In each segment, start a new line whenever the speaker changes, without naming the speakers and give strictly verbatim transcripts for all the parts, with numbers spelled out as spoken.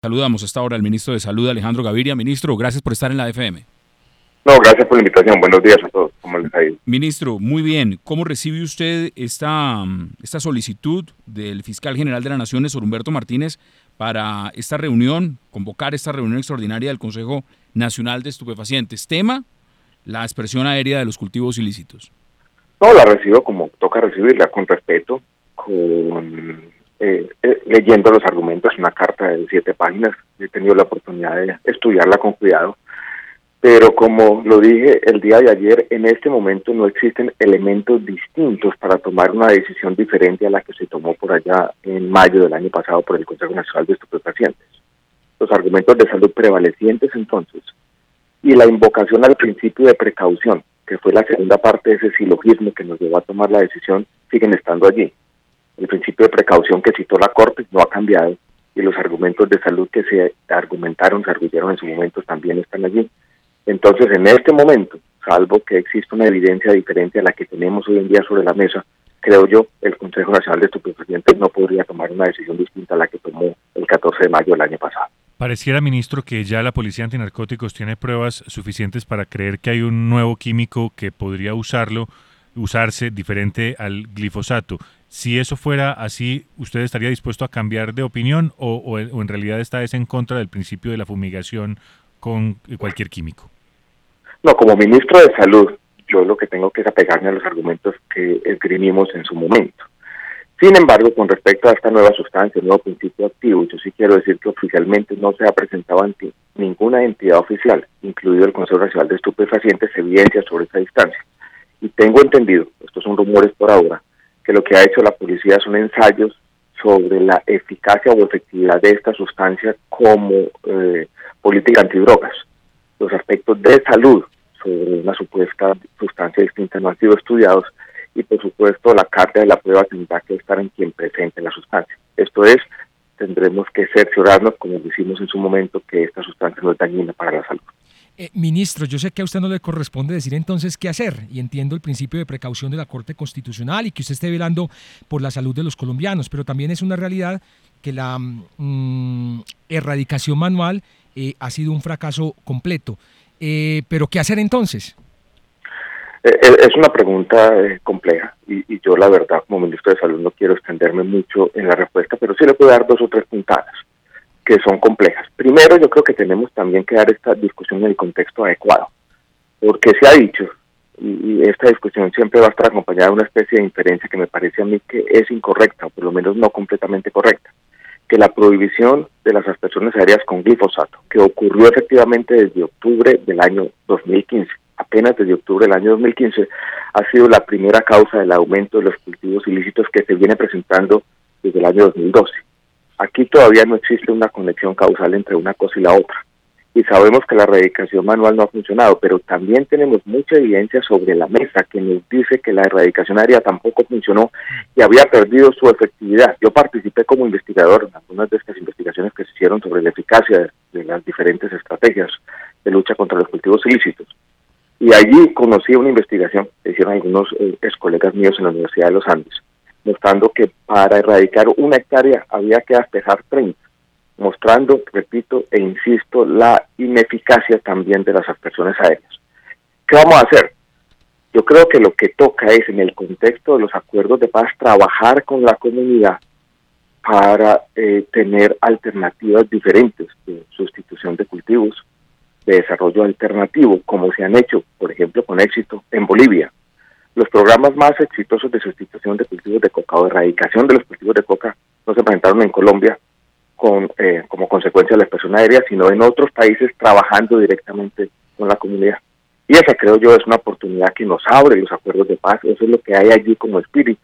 Saludamos a esta hora al ministro de Salud, Alejandro Gaviria. Ministro, gracias por estar en la F M.
No, gracias por la invitación. Buenos días a todos. ¿Cómo les ha ido?
Ministro, muy bien. ¿Cómo recibe usted esta, esta solicitud del fiscal general de la Nación, Néstor Humberto Martínez, para esta reunión, convocar esta reunión extraordinaria del Consejo Nacional de Estupefacientes? Tema, la aspersión aérea de los cultivos ilícitos.
No, la recibo como toca recibirla, con respeto, con eh, eh, leyendo los argumentos, una carta de siete páginas. He tenido la oportunidad de estudiarla con cuidado. Pero como lo dije el día de ayer, en este momento no existen elementos distintos para tomar una decisión diferente a la que se tomó por allá en mayo del año pasado por el Consejo Nacional de Estupefacientes. Los argumentos de salud prevalecientes entonces y la invocación al principio de precaución, que fue la segunda parte de ese silogismo que nos llevó a tomar la decisión, siguen estando allí. El principio de precaución que citó la Corte no ha cambiado y los argumentos de salud que se argumentaron, se arguyeron en su momento también están allí. Entonces, en este momento, salvo que exista una evidencia diferente a la que tenemos hoy en día sobre la mesa, creo yo, el Consejo Nacional de Estupefacientes no podría tomar una decisión distinta a la que tomó el catorce de mayo del año pasado.
Pareciera, ministro, que ya la Policía Antinarcóticos tiene pruebas suficientes para creer que hay un nuevo químico que podría usarlo, usarse diferente al glifosato. Si eso fuera así, ¿usted estaría dispuesto a cambiar de opinión o, o, o en realidad está en contra del principio de la fumigación con cualquier químico?
No, como ministro de Salud, yo lo que tengo que es apegarme a los argumentos que esgrimimos en su momento. Sin embargo, con respecto a esta nueva sustancia, el nuevo principio activo, yo sí quiero decir que oficialmente no se ha presentado ante ninguna entidad oficial, incluido el Consejo Nacional de Estupefacientes, evidencia sobre esta distancia. Y tengo entendido, estos son rumores por ahora, que lo que ha hecho la policía son ensayos sobre la eficacia o efectividad de esta sustancia como eh, política antidrogas. Los aspectos de salud sobre una supuesta sustancia distinta no han sido estudiados y por supuesto la carga de la prueba tendrá que estar en quien presente la sustancia. Esto es, tendremos que cerciorarnos, como decimos en su momento, que esta sustancia no es dañina para la salud.
Eh, ministro, yo sé que a usted no le corresponde decir entonces qué hacer y entiendo el principio de precaución de la Corte Constitucional y que usted esté velando por la salud de los colombianos, pero también es una realidad que la mm, erradicación manual eh, ha sido un fracaso completo. Eh, ¿Pero qué hacer entonces?
Eh, es una pregunta eh, compleja y, y yo la verdad como ministro de Salud no quiero extenderme mucho en la respuesta, pero sí le puedo dar dos o tres puntadas que son complejas. Primero, yo creo que tenemos también que dar esta discusión en el contexto adecuado, porque se ha dicho, y esta discusión siempre va a estar acompañada de una especie de inferencia que me parece a mí que es incorrecta, o por lo menos no completamente correcta, que la prohibición de las aspersiones aéreas con glifosato, que ocurrió efectivamente desde octubre del año dos mil quince, apenas desde octubre del año dos mil quince, ha sido la primera causa del aumento de los cultivos ilícitos que se viene presentando desde el año dos mil doce. Aquí todavía no existe una conexión causal entre una cosa y la otra. Y sabemos que la erradicación manual no ha funcionado, pero también tenemos mucha evidencia sobre la mesa que nos dice que la erradicación aérea tampoco funcionó y había perdido su efectividad. Yo participé como investigador en algunas de estas investigaciones que se hicieron sobre la eficacia de, de las diferentes estrategias de lucha contra los cultivos ilícitos. Y allí conocí una investigación que hicieron algunos eh, ex colegas míos en la Universidad de los Andes, mostrando que para erradicar una hectárea había que despejar treinta, mostrando, repito e insisto, la ineficacia también de las aspersiones aéreas. ¿Qué vamos a hacer? Yo creo que lo que toca es, en el contexto de los acuerdos de paz, trabajar con la comunidad para eh, tener alternativas diferentes de sustitución de cultivos, de desarrollo alternativo, como se han hecho, por ejemplo, con éxito en Bolivia. Los programas más exitosos de sustitución de cultivos de coca o erradicación de los cultivos de coca no se presentaron en Colombia con eh, como consecuencia de la expresión aérea, sino en otros países trabajando directamente con la comunidad. Y esa, creo yo, es una oportunidad que nos abre los acuerdos de paz. Eso es lo que hay allí como espíritu.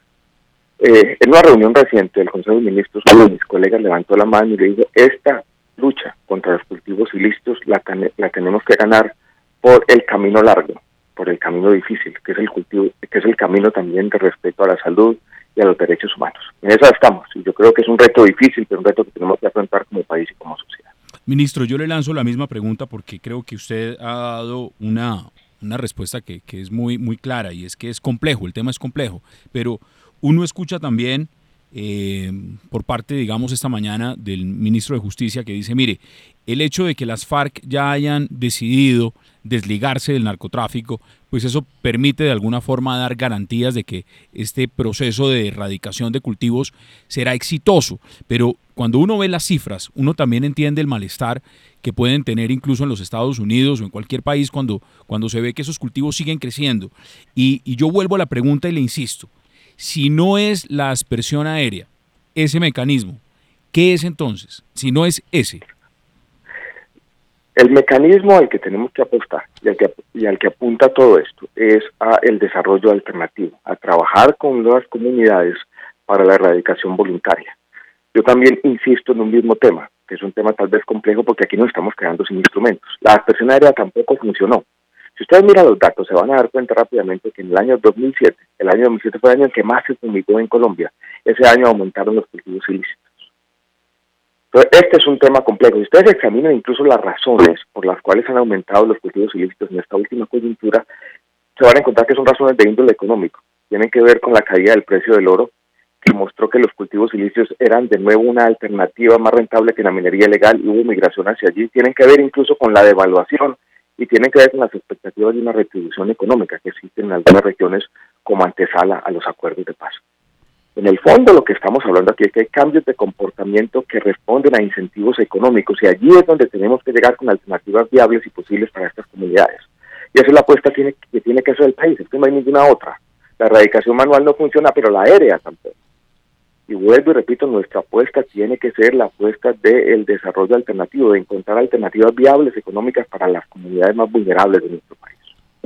Eh, en una reunión reciente del Consejo de Ministros, uno de mis colegas levantó la mano y le dijo, esta lucha contra los cultivos ilícitos la, la tenemos que ganar por el camino largo, por el camino difícil, que es el cultivo, que es el camino también de respeto a la salud y a los derechos humanos. En esa estamos, y yo creo que es un reto difícil, pero un reto que tenemos que afrontar como país y como sociedad.
Ministro, yo le lanzo la misma pregunta porque creo que usted ha dado una, una respuesta que, que es muy, muy clara, y es que es complejo, el tema es complejo, pero uno escucha también eh, por parte, digamos, esta mañana del ministro de Justicia, que dice, mire, el hecho de que las FARC ya hayan decidido desligarse del narcotráfico, pues eso permite de alguna forma dar garantías de que este proceso de erradicación de cultivos será exitoso. Pero cuando uno ve las cifras, uno también entiende el malestar que pueden tener incluso en los Estados Unidos o en cualquier país cuando, cuando se ve que esos cultivos siguen creciendo. Y, y yo vuelvo a la pregunta y le insisto, si no es la aspersión aérea, ese mecanismo, ¿qué es entonces? Si no es ese.
El mecanismo al que tenemos que apostar y al que, y al que apunta todo esto es a el desarrollo alternativo, a trabajar con las comunidades para la erradicación voluntaria. Yo también insisto en un mismo tema, que es un tema tal vez complejo porque aquí nos estamos quedando sin instrumentos. La aspersión aérea tampoco funcionó. Si ustedes miran los datos, se van a dar cuenta rápidamente que en el año dos mil siete, el año dos mil siete fue el año en que más se fumigó en Colombia. Ese año aumentaron los cultivos ilícitos. Entonces, este es un tema complejo. Si ustedes examinan incluso las razones por las cuales han aumentado los cultivos ilícitos en esta última coyuntura, se van a encontrar que son razones de índole económico. Tienen que ver con la caída del precio del oro, que mostró que los cultivos ilícitos eran de nuevo una alternativa más rentable que la minería ilegal y hubo migración hacia allí. Tienen que ver incluso con la devaluación y tienen que ver con las expectativas de una retribución económica que existen en algunas regiones como antesala a los acuerdos de paz. En el fondo lo que estamos hablando aquí es que hay cambios de comportamiento que responden a incentivos económicos y allí es donde tenemos que llegar con alternativas viables y posibles para estas comunidades. Y esa es la apuesta que tiene, que tiene que hacer el país, es que no hay ninguna otra. La erradicación manual no funciona, pero la aérea tampoco. Y vuelvo y repito, nuestra apuesta tiene que ser la apuesta del desarrollo alternativo, de encontrar alternativas viables económicas para las comunidades más vulnerables de nuestro país.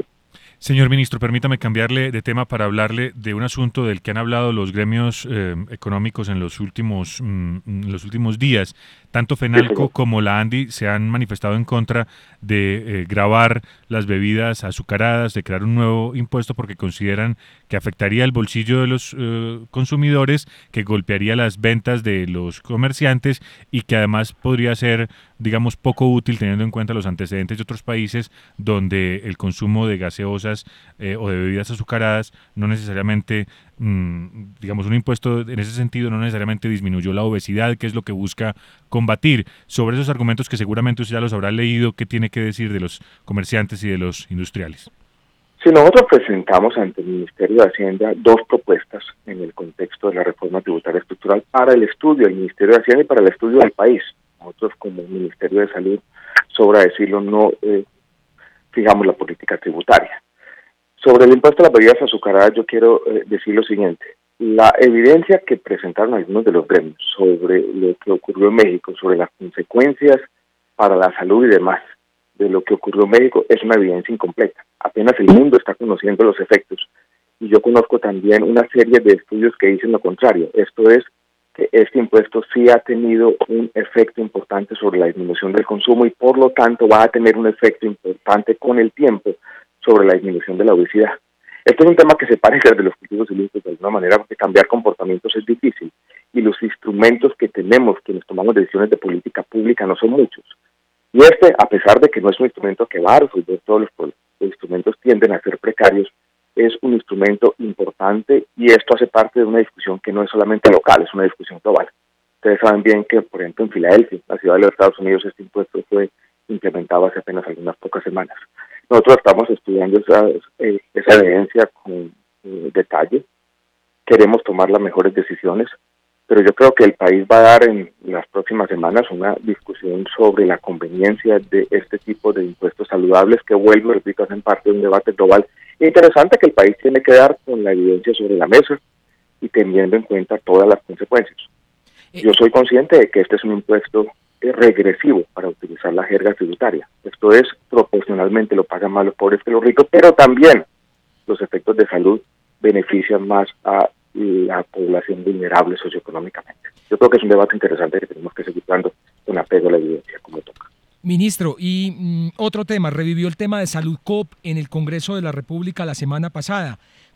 Señor ministro, permítame cambiarle de tema para hablarle de un asunto del que han hablado los gremios eh, económicos en los últimos mm, en los últimos días. Tanto FENALCO sí, como la ANDI se han manifestado en contra de eh, gravar las bebidas azucaradas, de crear un nuevo impuesto porque consideran que afectaría el bolsillo de los eh, consumidores, que golpearía las ventas de los comerciantes y que además podría ser, digamos, poco útil teniendo en cuenta los antecedentes de otros países donde el consumo de gaseosas eh, o de bebidas azucaradas no necesariamente, mmm, digamos, un impuesto en ese sentido no necesariamente disminuyó la obesidad, que es lo que busca combatir. Sobre esos argumentos que seguramente usted ya los habrá leído, ¿qué tiene que decir de los comerciantes y de los industriales?
Si nosotros presentamos ante el Ministerio de Hacienda dos propuestas en el contexto de la reforma tributaria estructural para el estudio del Ministerio de Hacienda y para el estudio del país. Nosotros como Ministerio de Salud, sobra decirlo, no eh, fijamos la política tributaria. Sobre el impuesto a las bebidas azucaradas yo quiero eh, decir lo siguiente. La evidencia que presentaron algunos de los gremios sobre lo que ocurrió en México, sobre las consecuencias para la salud y demás de lo que ocurrió en México, es una evidencia incompleta. Apenas el mundo está conociendo los efectos. Y yo conozco también una serie de estudios que dicen lo contrario. Esto es que este impuesto sí ha tenido un efecto importante sobre la disminución del consumo y por lo tanto va a tener un efecto importante con el tiempo sobre la disminución de la obesidad. Esto es un tema que se parece al de los cultivos ilícitos de alguna manera porque cambiar comportamientos es difícil y los instrumentos que tenemos, quienes tomamos decisiones de política pública, no son muchos. Y este, a pesar de que no es un instrumento que va a resolver todos los problemas, los instrumentos tienden a ser precarios, es un instrumento importante y esto hace parte de una discusión que no es solamente local, es una discusión global. Ustedes saben bien que, por ejemplo, en Filadelfia, la ciudad de los Estados Unidos, este impuesto fue implementado hace apenas algunas pocas semanas. Nosotros estamos estudiando esa, eh, esa evidencia con eh, detalle, queremos tomar las mejores decisiones, pero yo creo que el país va a dar en las próximas semanas una discusión sobre la conveniencia de este tipo de impuestos saludables que, vuelvo, repito, hacen parte de un debate global interesante que el país tiene que dar con la evidencia sobre la mesa y teniendo en cuenta todas las consecuencias. Yo soy consciente de que este es un impuesto regresivo, para utilizar la jerga tributaria. Esto es, proporcionalmente lo pagan más los pobres que los ricos, pero también los efectos de salud benefician más a la población vulnerable socioeconómicamente. Yo creo que es un debate interesante que tenemos que seguir dando con apego a la evidencia, como toca.
Ministro, y mm, otro tema, revivió el tema de Salud Coop en el Congreso de la República la semana pasada.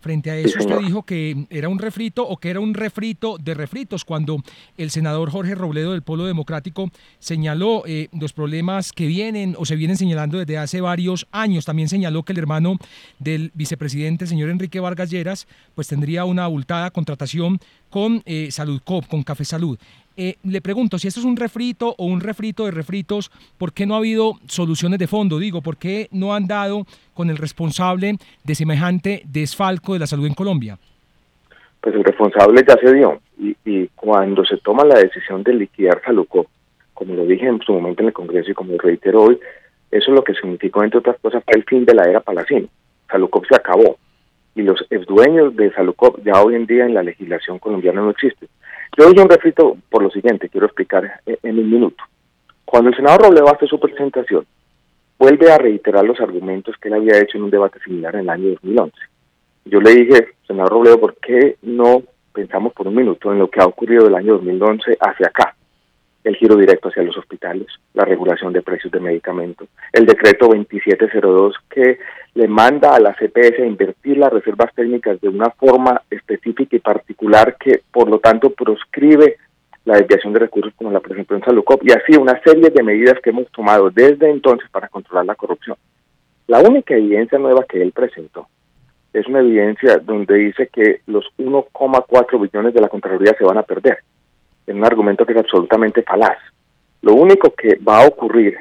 Frente a eso,
Sí,
usted
señor.
dijo que era un refrito o que era un refrito de refritos, cuando el senador Jorge Robledo del Polo Democrático señaló eh, los problemas que vienen o se vienen señalando desde hace varios años. También señaló que el hermano del vicepresidente, el señor Enrique Vargas Lleras, pues tendría una abultada contratación con eh, Saludcop, con Café Salud. Eh, le pregunto, si esto es un refrito o un refrito de refritos, ¿por qué no ha habido soluciones de fondo? Digo, ¿por qué no han dado con el responsable de semejante desfalco de la salud en Colombia?
Pues el responsable ya se dio, y, y cuando se toma la decisión de liquidar Saludcop, como lo dije en su momento en el Congreso y como lo reitero hoy, eso es lo que significó, entre otras cosas, fue el fin de la era Palacino. Saludcop se acabó, y los dueños de Saludcop ya hoy en día en la legislación colombiana no existen. Yo doy un refrito por lo siguiente, quiero explicar en, en un minuto. Cuando el senador Robledo hace su presentación, vuelve a reiterar los argumentos que él había hecho en un debate similar en el año dos mil once. Yo le dije, senador Robledo, ¿por qué no pensamos por un minuto en lo que ha ocurrido del año dos mil once hacia acá? El giro directo hacia los hospitales, la regulación de precios de medicamentos, el decreto veintisiete cero dos que le manda a la C P S a invertir las reservas técnicas de una forma específica y particular que, por lo tanto, proscribe la desviación de recursos como la presentó en Saludcop, y así una serie de medidas que hemos tomado desde entonces para controlar la corrupción. La única evidencia nueva que él presentó es una evidencia donde dice que los uno coma cuatro billones de la Contraloría se van a perder, en un argumento que es absolutamente falaz. Lo único que va a ocurrir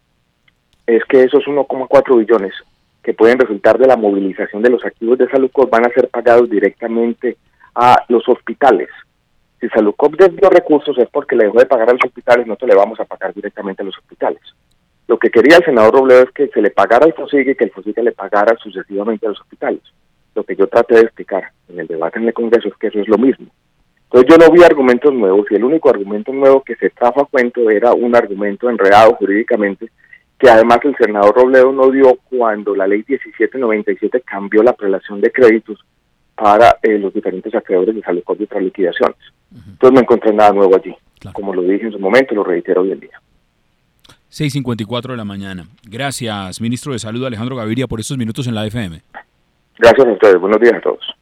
es que esos uno coma cuatro billones que pueden resultar de la movilización de los activos de Saludcop van a ser pagados directamente a los hospitales. Si Saludcop desvió recursos es porque le dejó de pagar a los hospitales, nosotros le vamos a pagar directamente a los hospitales. Lo que quería el senador Robledo es que se le pagara al FOSIGA y que el FOSIGA le pagara sucesivamente a los hospitales. Lo que yo traté de explicar en el debate en el Congreso es que eso es lo mismo. Entonces yo no vi argumentos nuevos, y el único argumento nuevo que se trajo a cuento era un argumento enredado jurídicamente, que además el senador Robledo no dio cuando la ley diecisiete noventa y siete cambió la prelación de créditos para eh, los diferentes acreedores de Saludcop y otras liquidaciones. Uh-huh. Entonces no encontré nada nuevo allí. Claro. Como lo dije en su momento, lo reitero hoy en día.
seis cincuenta y cuatro de la mañana. Gracias, ministro de Salud Alejandro Gaviria, por estos minutos en la F M.
Gracias a ustedes. Buenos días a todos.